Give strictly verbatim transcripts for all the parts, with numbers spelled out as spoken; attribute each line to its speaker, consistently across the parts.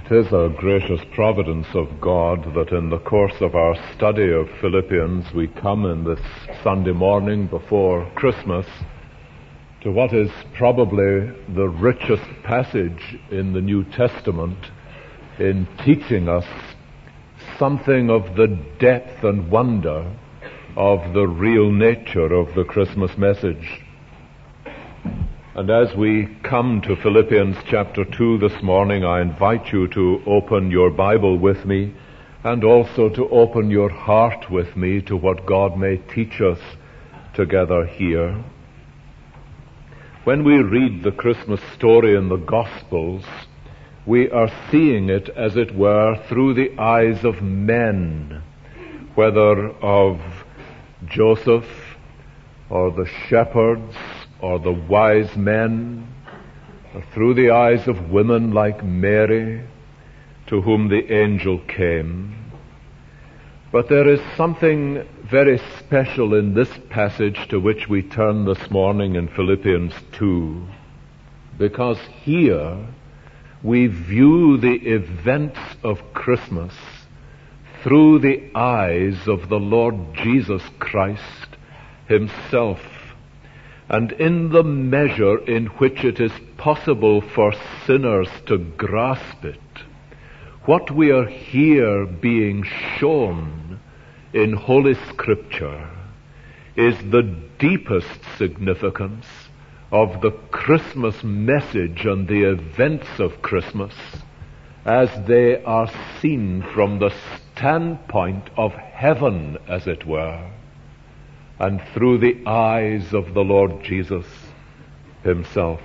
Speaker 1: It is a gracious providence of God that in the course of our study of Philippians we come in this Sunday morning before Christmas to what is probably the richest passage in the New Testament in teaching us something of the depth and wonder of the real nature of the Christmas message. And as we come to Philippians chapter two this morning, I invite you to open your Bible with me and also to open your heart with me to what God may teach us together here. When we read the Christmas story in the Gospels, we are seeing it, as it were, through the eyes of men, whether of Joseph or the shepherds or the wise men, or through the eyes of women like Mary, to whom the angel came. But there is something very special in this passage to which we turn this morning in Philippians two, because here we view the events of Christmas through the eyes of the Lord Jesus Christ himself. And in the measure in which it is possible for sinners to grasp it, what we are here being shown in Holy Scripture is the deepest significance of the Christmas message and the events of Christmas as they are seen from the standpoint of heaven, as it were, and through the eyes of the Lord Jesus himself.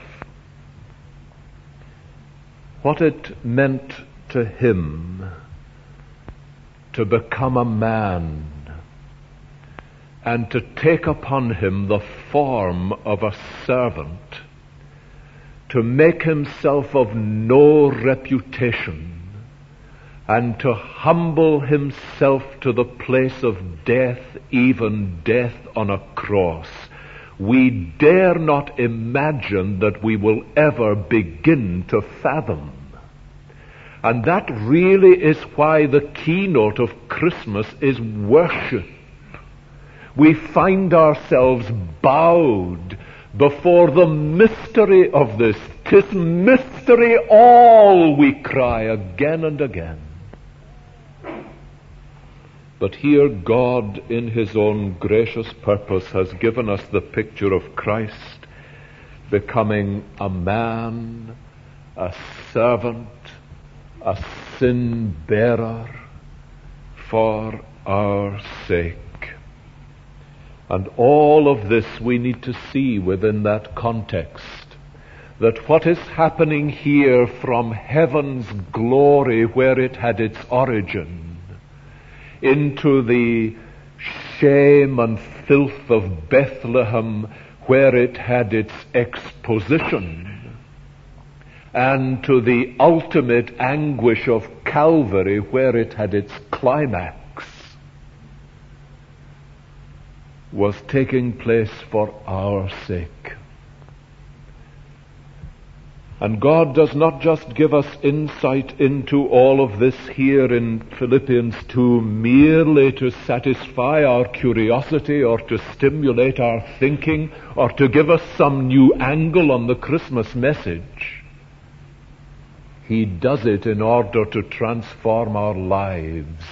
Speaker 1: What it meant to him to become a man and to take upon him the form of a servant, to make himself of no reputation, and to humble himself to the place of death, even death on a cross, we dare not imagine that we will ever begin to fathom. And that really is why the keynote of Christmas is worship. We find ourselves bowed before the mystery of this. 'Tis mystery all, we cry again and again. But here God, in his own gracious purpose, has given us the picture of Christ becoming a man, a servant, a sin-bearer for our sake. And all of this we need to see within that context, that what is happening here from heaven's glory, where it had its origin, into the shame and filth of Bethlehem, where it had its exposition, and to the ultimate anguish of Calvary, where it had its climax, was taking place for our sake. And God does not just give us insight into all of this here in Philippians two merely to satisfy our curiosity or to stimulate our thinking or to give us some new angle on the Christmas message. He does it in order to transform our lives.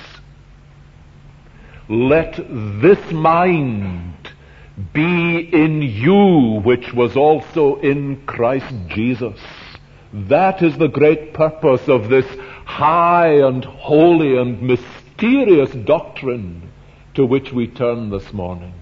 Speaker 1: Let this mind be in you, which was also in Christ Jesus. That is the great purpose of this high and holy and mysterious doctrine to which we turn this morning.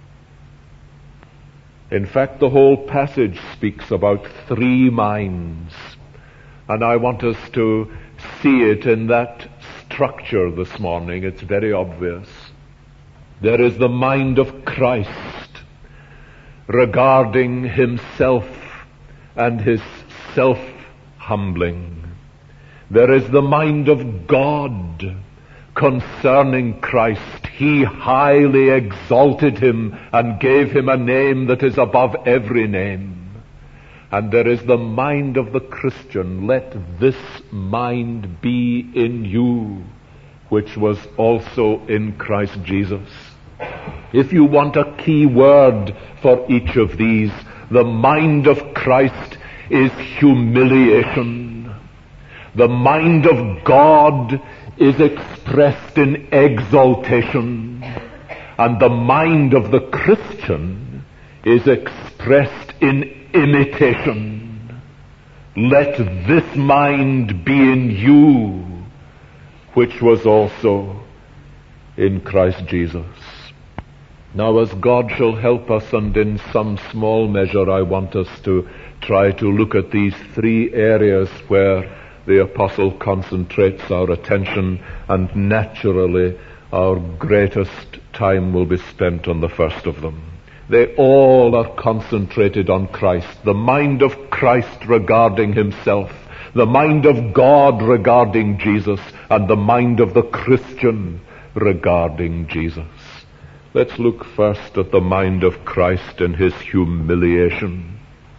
Speaker 1: In fact, the whole passage speaks about three minds, and I want us to see it in that structure this morning. It's very obvious. There is the mind of Christ regarding himself and his self-humbling. There is the mind of God concerning Christ. He highly exalted him and gave him a name that is above every name. And there is the mind of the Christian. Let this mind be in you, which was also in Christ Jesus. If you want a key word for each of these, the mind of Christ is humiliation. The mind of God is expressed in exaltation. And the mind of the Christian is expressed in imitation. Let this mind be in you, which was also in Christ Jesus. Now, as God shall help us, and in some small measure I want us to try to look at these three areas where the apostle concentrates our attention, and naturally our greatest time will be spent on the first of them. They all are concentrated on Christ. The mind of Christ regarding himself, the mind of God regarding Jesus, and the mind of the Christian regarding Jesus. Let's look first at the mind of Christ and his humiliation.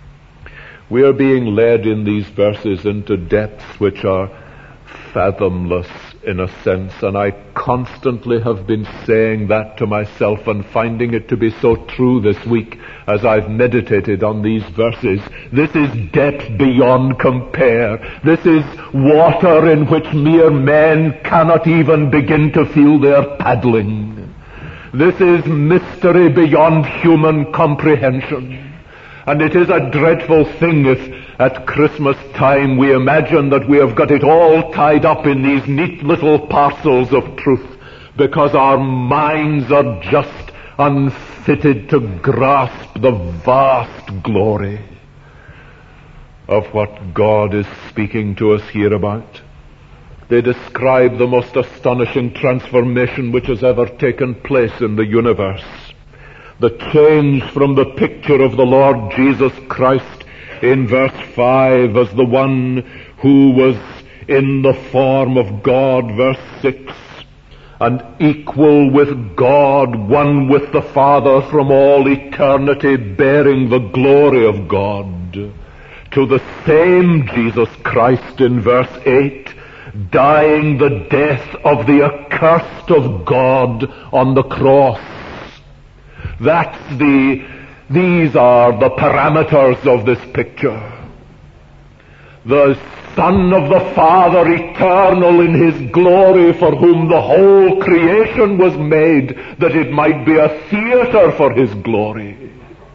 Speaker 1: We are being led in these verses into depths which are fathomless in a sense, and I constantly have been saying that to myself and finding it to be so true this week as I've meditated on these verses. This is depth beyond compare. This is water in which mere men cannot even begin to feel their paddling. This is mystery beyond human comprehension. And it is a dreadful thing if at Christmas time we imagine that we have got it all tied up in these neat little parcels of truth, because our minds are just unfitted to grasp the vast glory of what God is speaking to us here about. They describe the most astonishing transformation which has ever taken place in the universe. The change from the picture of the Lord Jesus Christ in verse five as the one who was in the form of God, verse six, and equal with God, one with the Father from all eternity, bearing the glory of God, to the same Jesus Christ in verse eight, dying the death of the accursed of God on the cross. That's the, these are the parameters of this picture. The Son of the Father, eternal in his glory, for whom the whole creation was made, that it might be a theater for his glory.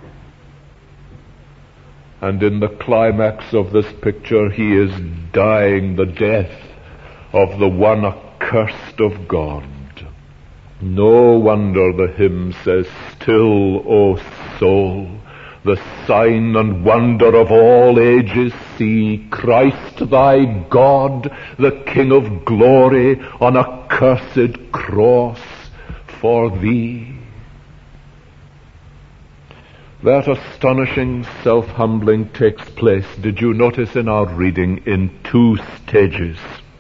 Speaker 1: And in the climax of this picture, he is dying the death of the one accursed of God. No wonder the hymn says, "Still, O soul, the sign and wonder of all ages see, Christ thy God, the King of glory, on a cursed cross for thee." That astonishing self-humbling takes place, did you notice in our reading, in two stages.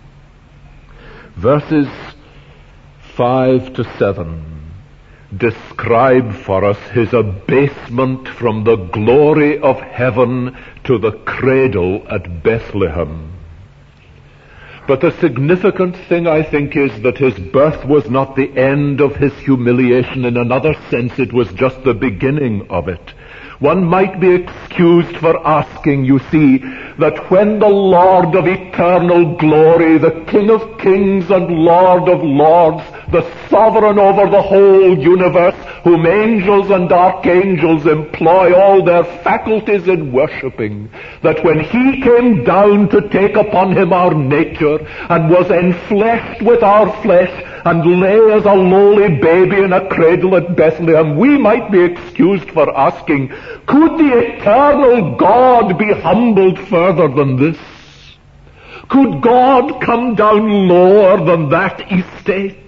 Speaker 1: Verses five to seven describe for us his abasement from the glory of heaven to the cradle at Bethlehem. But the significant thing, I think, is that his birth was not the end of his humiliation. In another sense, it was just the beginning of it. One might be excused for asking, you see, that when the Lord of eternal glory, the King of kings and Lord of lords, the sovereign over the whole universe, whom angels and archangels employ all their faculties in worshipping, that when he came down to take upon him our nature and was enfleshed with our flesh and lay as a lowly baby in a cradle at Bethlehem, we might be excused for asking, could the eternal God be humbled further than this? Could God come down lower than that estate?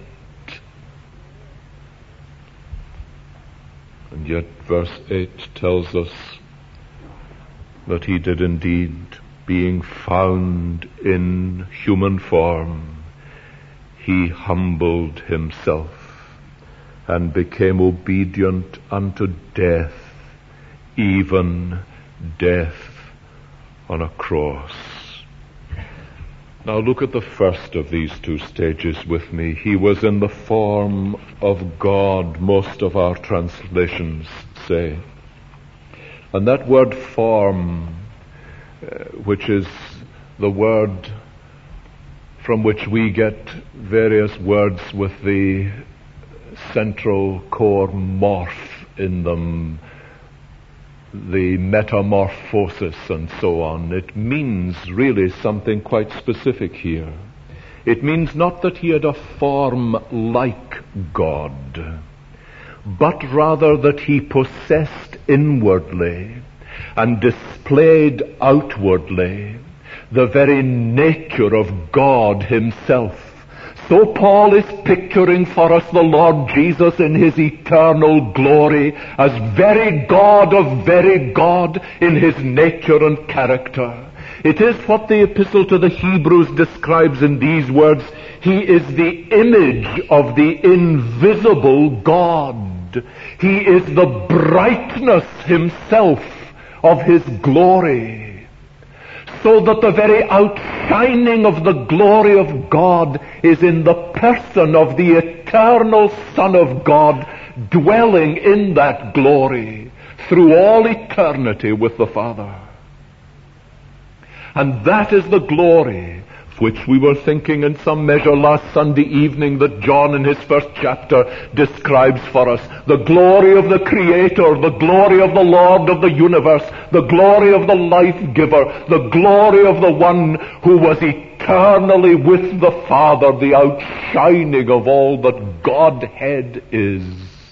Speaker 1: And yet verse eight tells us that he did indeed, being found in human form, he humbled himself and became obedient unto death, even death on a cross. Now look at the first of these two stages with me. He was in the form of God, most of our translations say. And that word form, uh, which is the word from which we get various words with the central core morph in them, the metamorphosis and so on. It means really something quite specific here. It means not that he had a form like God, but rather that he possessed inwardly and displayed outwardly the very nature of God himself. So Paul is picturing for us the Lord Jesus in his eternal glory as very God of very God in his nature and character. It is what the epistle to the Hebrews describes in these words. He is the image of the invisible God. He is the brightness himself of his glory. So that the very outshining of the glory of God is in the person of the eternal Son of God, dwelling in that glory through all eternity with the Father. And that is the glory which we were thinking in some measure last Sunday evening that John in his first chapter describes for us. The glory of the Creator, the glory of the Lord of the universe, the glory of the life giver, the glory of the one who was eternally with the Father, the outshining of all that Godhead is.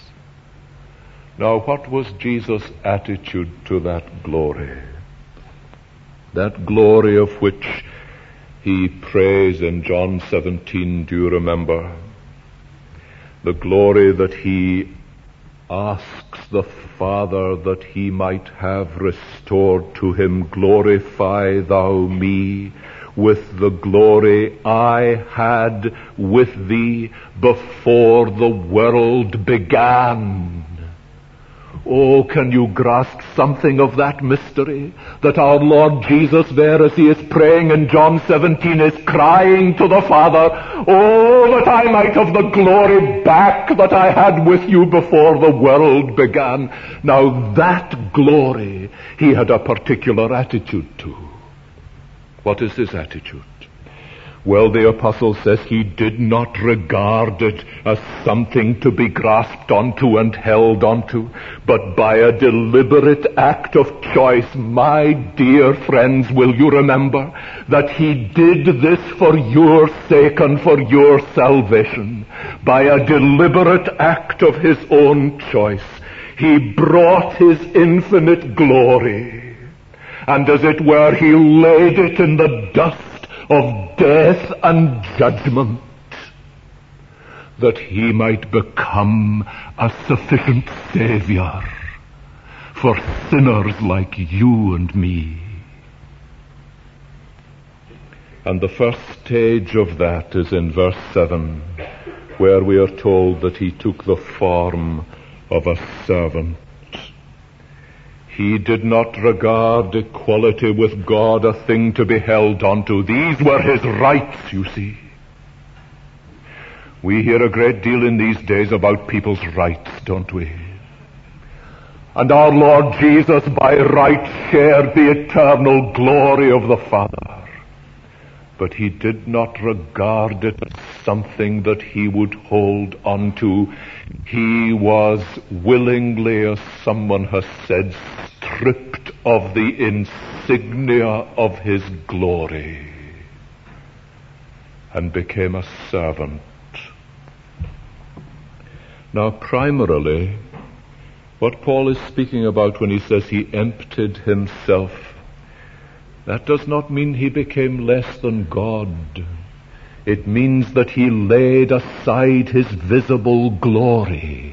Speaker 1: Now, what was Jesus' attitude to that glory? That glory of which he prays in John seventeen, do you remember? The glory that he asks the Father that he might have restored to him. Glorify thou me with the glory I had with thee before the world began. Oh, can you grasp something of that mystery? That our Lord Jesus there, as he is praying in John seventeen, is crying to the Father, oh, that I might have the glory back that I had with you before the world began. Now that glory he had a particular attitude to. What is his attitude? Well, the apostle says he did not regard it as something to be grasped onto and held onto, but by a deliberate act of choice. My dear friends, will you remember that he did this for your sake and for your salvation? By a deliberate act of his own choice, he brought his infinite glory, and as it were, he laid it in the dust of death and judgment, that he might become a sufficient Savior for sinners like you and me. And the first stage of that is in verse seven, where we are told that he took the form of a servant. He did not regard equality with God a thing to be held onto. These were his rights, you see. We hear a great deal in these days about people's rights, don't we? And our Lord Jesus by right shared the eternal glory of the Father. But he did not regard it as something that he would hold on to. He was willingly, as someone has said, stripped of the insignia of his glory and became a servant. Now, primarily, what Paul is speaking about when he says he emptied himself, that does not mean he became less than God. It means that he laid aside his visible glory,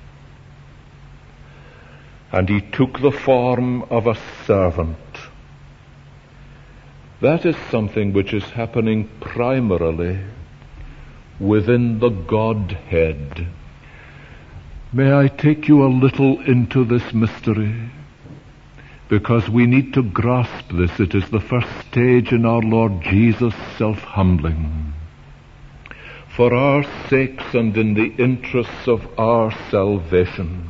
Speaker 1: and he took the form of a servant. That is something which is happening primarily within the Godhead. May I take you a little into this mystery? because we need to grasp this. It is the first stage in our Lord Jesus' self-humbling. For our sakes and in the interests of our salvation,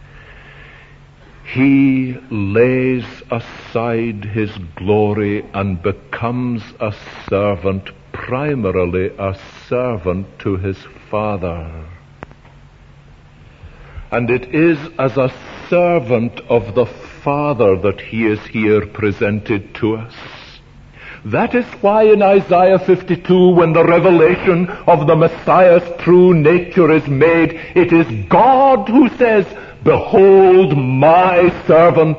Speaker 1: he lays aside his glory and becomes a servant, primarily a servant to his Father. And it is as a servant of the Father that he is here presented to us. That is why in Isaiah fifty-two, when the revelation of the Messiah's true nature is made, it is God who says, "Behold my servant."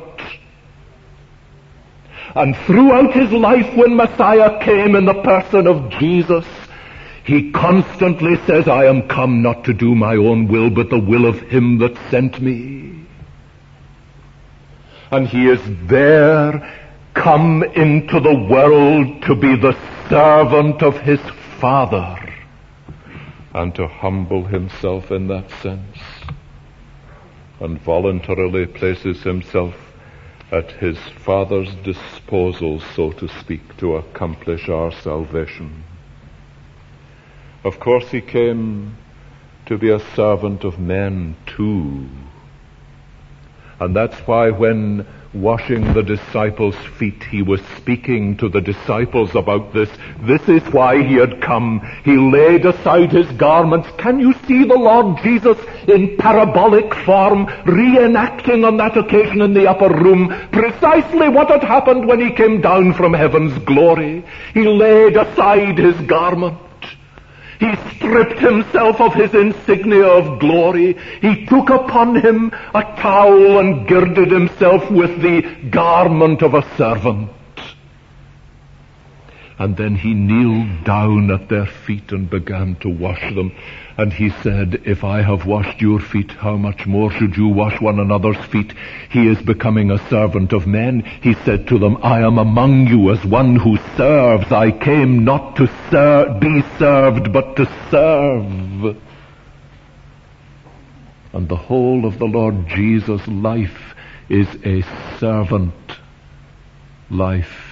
Speaker 1: And throughout his life, when Messiah came in the person of Jesus, he constantly says, "I am come not to do my own will, but the will of him that sent me." And he is there, come into the world to be the servant of his Father, and to humble himself in that sense, and voluntarily places himself at his Father's disposal, so to speak, to accomplish our salvation. Of course, he came to be a servant of men too. And that's why when washing the disciples' feet, he was speaking to the disciples about this. This is why he had come. He laid aside his garments. Can you see the Lord Jesus in parabolic form reenacting on that occasion in the upper room precisely what had happened when he came down from heaven's glory? He laid aside his garment. He stripped himself of his insignia of glory. He took upon him a towel and girded himself with the garment of a servant. And then he kneeled down at their feet and began to wash them. And he said, "If I have washed your feet, how much more should you wash one another's feet?" He is becoming a servant of men. He said to them, "I am among you as one who serves. I came not to ser- be served, but to serve." And the whole of the Lord Jesus' life is a servant life.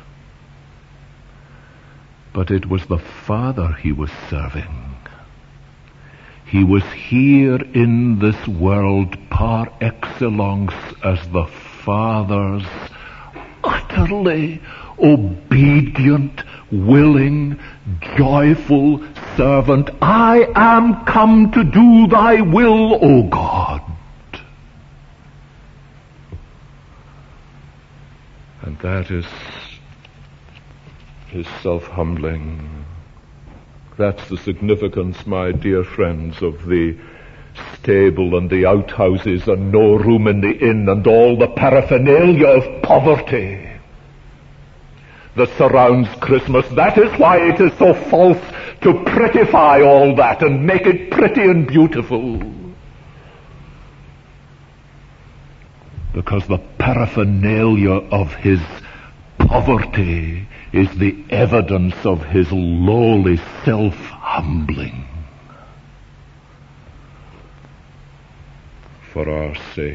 Speaker 1: But it was the Father he was serving. He was here in this world par excellence as the Father's utterly obedient, willing, joyful servant. "I am come to do thy will, O God." And that is his self-humbling. That's the significance, my dear friends, of the stable and the outhouses and no room in the inn and all the paraphernalia of poverty that surrounds Christmas. That is why it is so false to prettify all that and make it pretty and beautiful. Because the paraphernalia of his poverty is the evidence of his lowly self-humbling for our sake.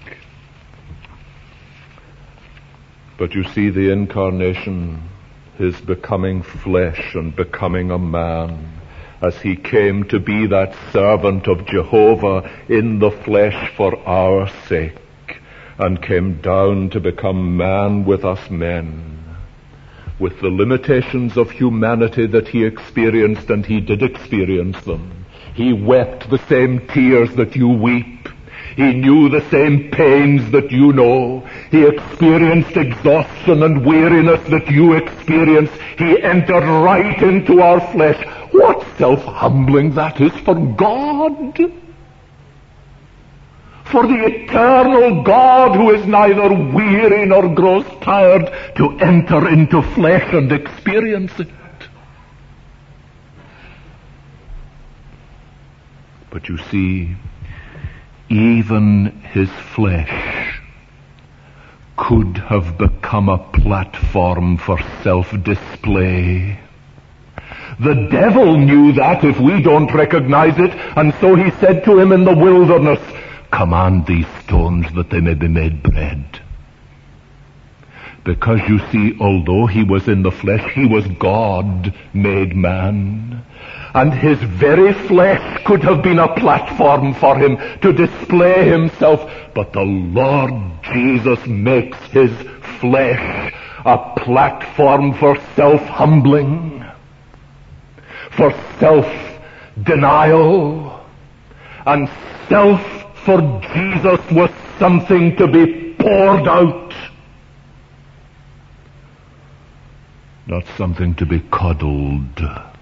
Speaker 1: But you see, the incarnation, his becoming flesh and becoming a man, as he came to be that servant of Jehovah in the flesh for our sake, and came down to become man with us men, with the limitations of humanity that he experienced, and he did experience them. He wept the same tears that you weep. He knew the same pains that you know. He experienced exhaustion and weariness that you experience. He entered right into our flesh. What self-humbling that is for God! For the eternal God, who is neither weary nor grows tired, to enter into flesh and experience it. But you see, even his flesh could have become a platform for self-display. The devil knew that, if we don't recognize it, and so he said to him in the wilderness, "Command these stones that they may be made bread." Because you see, although he was in the flesh, he was God made man. And his very flesh could have been a platform for him to display himself. But the Lord Jesus makes his flesh a platform for self-humbling, for self-denial. And self for Jesus was something to be poured out, not something to be coddled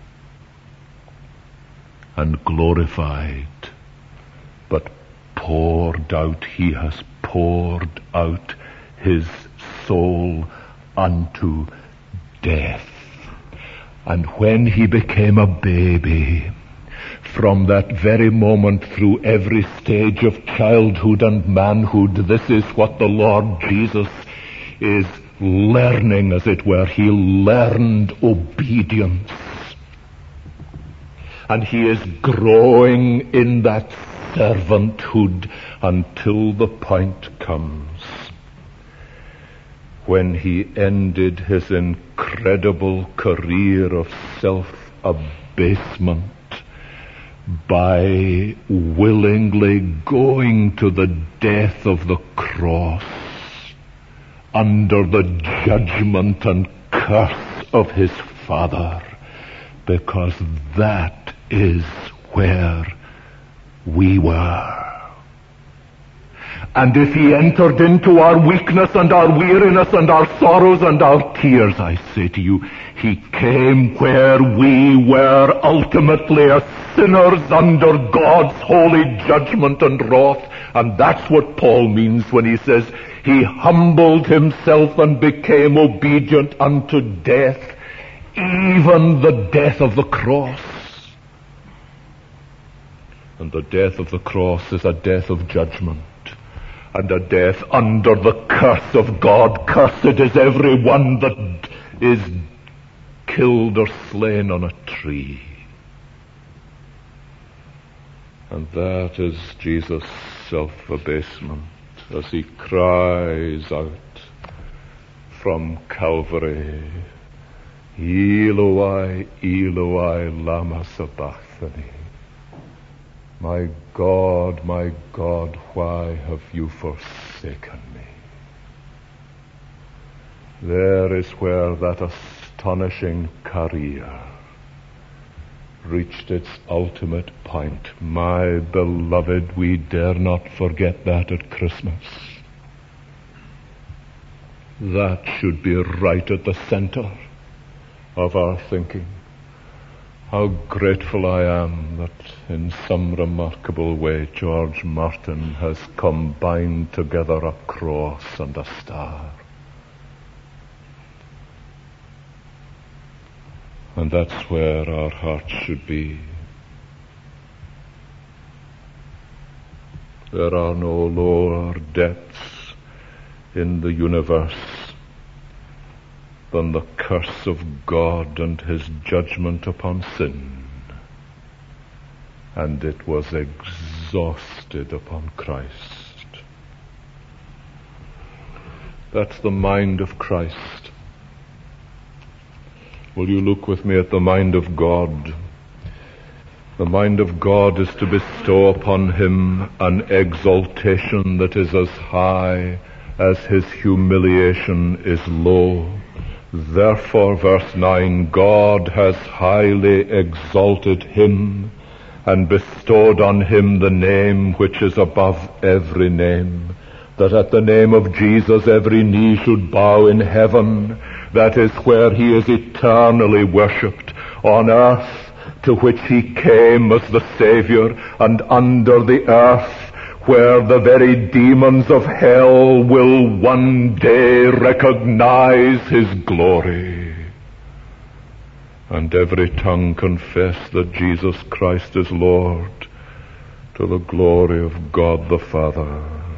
Speaker 1: and glorified, but poured out. He has poured out his soul unto death. And when he became a baby, from that very moment through every stage of childhood and manhood, this is what the Lord Jesus is learning, as it were. He learned obedience. And he is growing in that servanthood until the point comes when he ended his incredible career of self-abasement by willingly going to the death of the cross under the judgment and curse of his Father, because that is where we were. And if he entered into our weakness and our weariness and our sorrows and our tears, I say to you, he came where we were ultimately as sinners under God's holy judgment and wrath. And that's what Paul means when he says he humbled himself and became obedient unto death, even the death of the cross. And the death of the cross is a death of judgment, and a death under the curse of God. Cursed is every one that is killed or slain on a tree. And that is Jesus' self-abasement as he cries out from Calvary, Eloi, Eloi, lama sabachthani. My God, my God, why have you forsaken me? There is where that astonishing career reached its ultimate point. My beloved, we dare not forget that at Christmas. That should be right at the center of our thinking. How grateful I am that in some remarkable way George Martin has combined together a cross and a star. And that's where our hearts should be. There are no lower depths in the universe than the curse of God and his judgment upon sin. And it was exhausted upon Christ. That's the mind of Christ. Will you look with me at the mind of God? The mind of God is to bestow upon him an exaltation that is as high as his humiliation is low. Therefore, verse nine, God has highly exalted him and bestowed on him the name which is above every name, that at the name of Jesus every knee should bow in heaven. That is where he is eternally worshipped. On earth, to which he came as the Savior, and under the earth, where the very demons of hell will one day recognize his glory. And every tongue confess that Jesus Christ is Lord, to the glory of God the Father.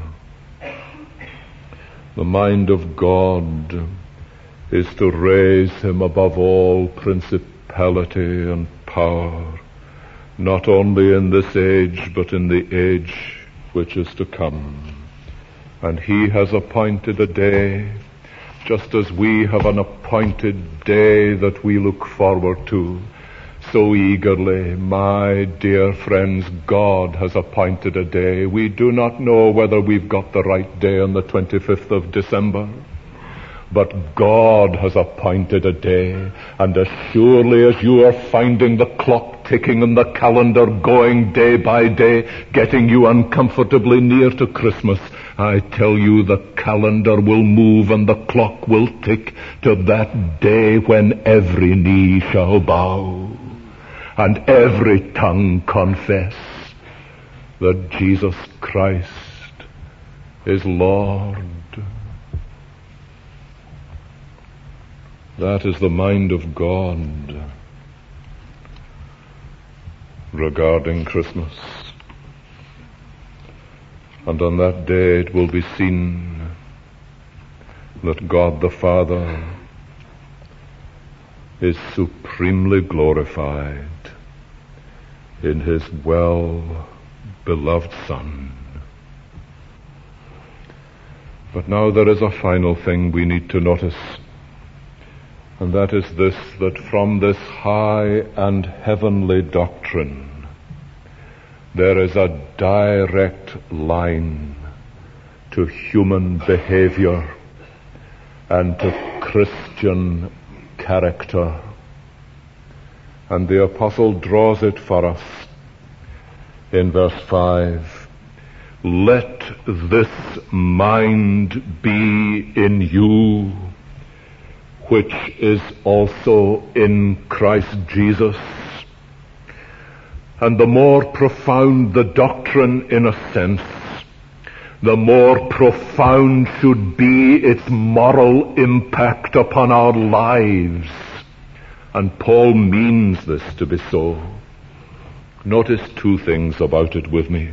Speaker 1: The mind of God is to raise him above all principality and power, not only in this age, but in the age which is to come. And he has appointed a day just as we have an appointed day that we look forward to, so eagerly, my dear friends, God has appointed a day. We do not know whether we've got the right day on the twenty-fifth of December, but God has appointed a day, and as surely as you are finding the clock ticking and the calendar going day by day, getting you uncomfortably near to Christmas, I tell you the calendar will move and the clock will tick to that day when every knee shall bow and every tongue confess that Jesus Christ is Lord. That is the mind of God regarding Christmas. And on that day it will be seen that God the Father is supremely glorified in His well-beloved Son. But now there is a final thing we need to notice, and that is this, that from this high and heavenly doctrine there is a direct line to human behavior and to Christian character. And the apostle draws it for us in verse five. Let this mind be in you, which is also in Christ Jesus. And the more profound the doctrine, in a sense, the more profound should be its moral impact upon our lives. And Paul means this to be so. Notice two things about it with me.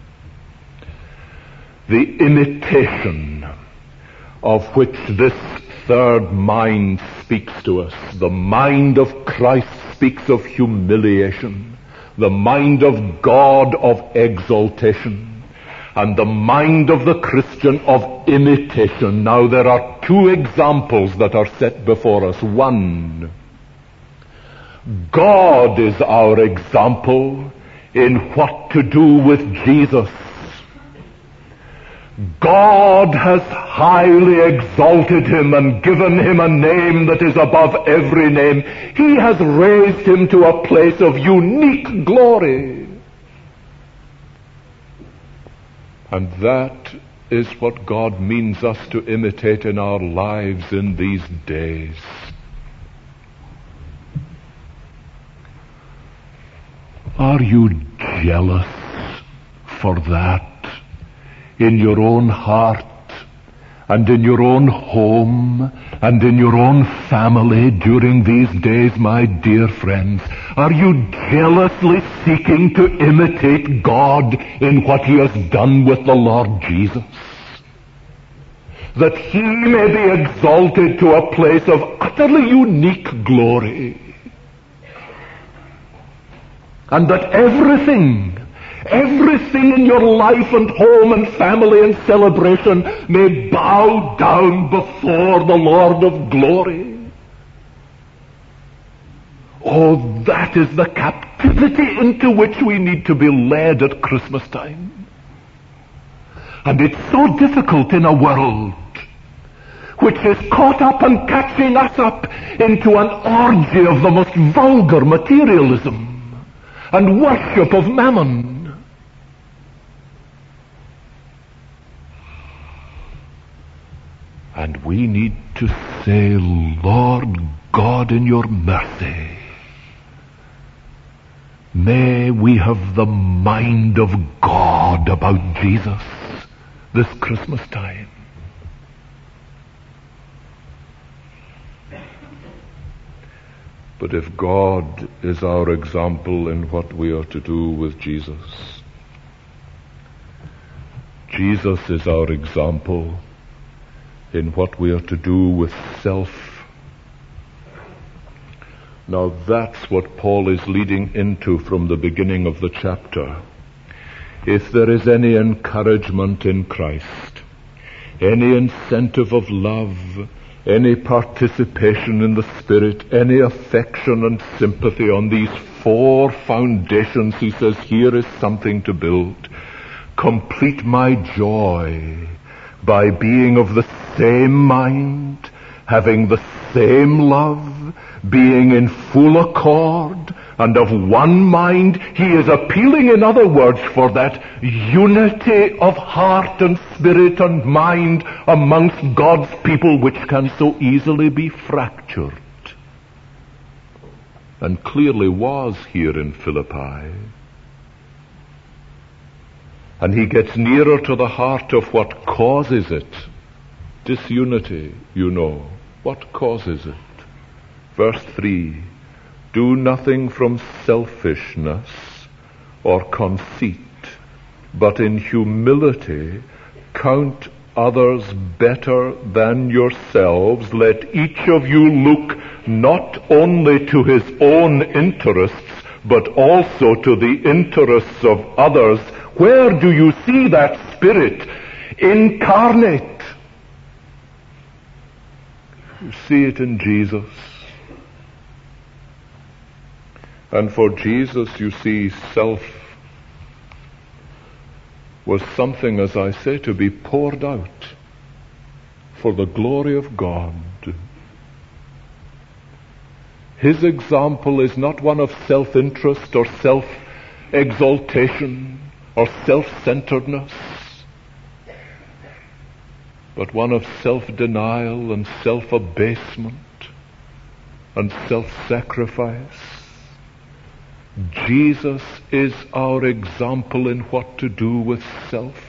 Speaker 1: The imitation of which this third mind speaks to us. The mind of Christ speaks of humiliation. The mind of God of exaltation. And the mind of the Christian of imitation. Now there are two examples that are set before us. One, God is our example in what to do with Jesus. God has highly exalted him and given him a name that is above every name. He has raised him to a place of unique glory. And that is what God means us to imitate in our lives in these days. Are you jealous for that in your own heart and in your own home and in your own family during these days, my dear friends? Are you jealously seeking to imitate God in what he has done with the Lord Jesus? That he may be exalted to a place of utterly unique glory. And that everything Everything in your life and home and family and celebration may bow down before the Lord of glory. Oh, that is the captivity into which we need to be led at Christmas time. And it's so difficult in a world which is caught up and catching us up into an orgy of the most vulgar materialism and worship of mammon. And we need to say, Lord God, in your mercy, may we have the mind of God about Jesus this Christmas time. But if God is our example in what we are to do with Jesus, Jesus is our example in what we are to do with self. Now that's what Paul is leading into from the beginning of the chapter. If there is any encouragement in Christ, any incentive of love, any participation in the Spirit, any affection and sympathy on these four foundations, he says, here is something to build. Complete my joy by being of the same mind, having the same love, being in full accord, and of one mind. He is appealing, in other words, for that unity of heart and spirit and mind amongst God's people, which can so easily be fractured. And clearly was here in Philippi. And he gets nearer to the heart of what causes it. Disunity, you know. What causes it? Verse three, do nothing from selfishness or conceit, but in humility count others better than yourselves. Let each of you look not only to his own interests, but also to the interests of others. Where do you see that Spirit incarnate? You see it in Jesus. And for Jesus, you see, self was something, as I say, to be poured out for the glory of God. His example is not one of self-interest or self-exaltation or self-centeredness, but one of self-denial and self-abasement and self-sacrifice. Jesus is our example in what to do with self.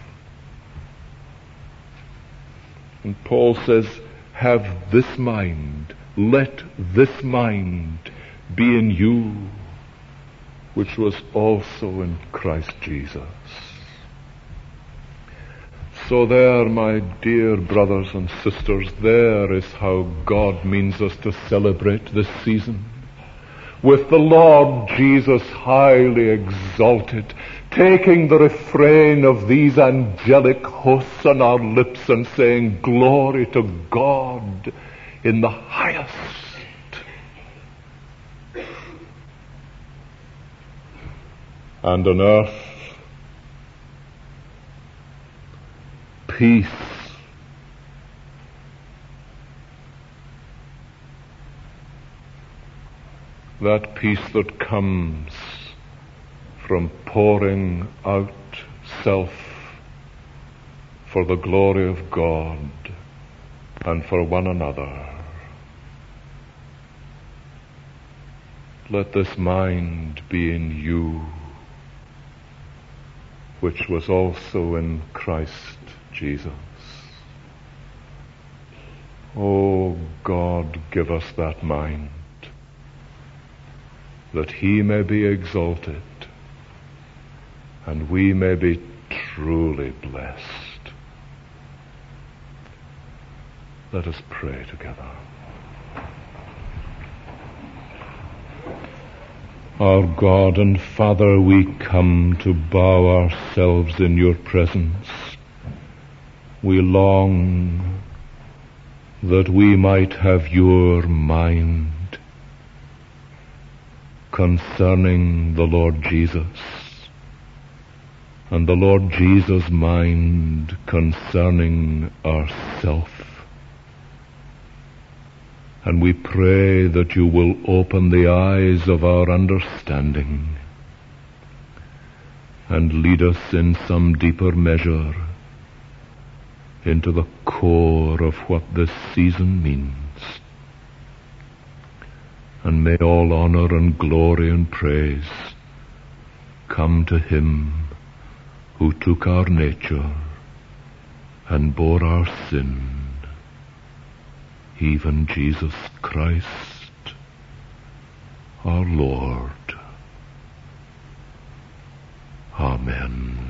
Speaker 1: And Paul says, have this mind, let this mind be in you, which was also in Christ Jesus. So there, my dear brothers and sisters, there is how God means us to celebrate this season. With the Lord Jesus highly exalted, taking the refrain of these angelic hosts on our lips and saying, glory to God in the highest. And on earth, peace. That peace that comes from pouring out self for the glory of God and for one another. Let this mind be in you, which was also in Christ Jesus. O God, give us that mind, that he may be exalted and we may be truly blessed. Let us pray together. Our God and Father, we come to bow ourselves in your presence. We long that we might have your mind concerning the Lord Jesus, and the Lord Jesus' mind concerning ourself. And we pray that you will open the eyes of our understanding and lead us in some deeper measure into the core of what this season means. And may all honor and glory and praise come to him who took our nature and bore our sin, even Jesus Christ, our Lord. Amen.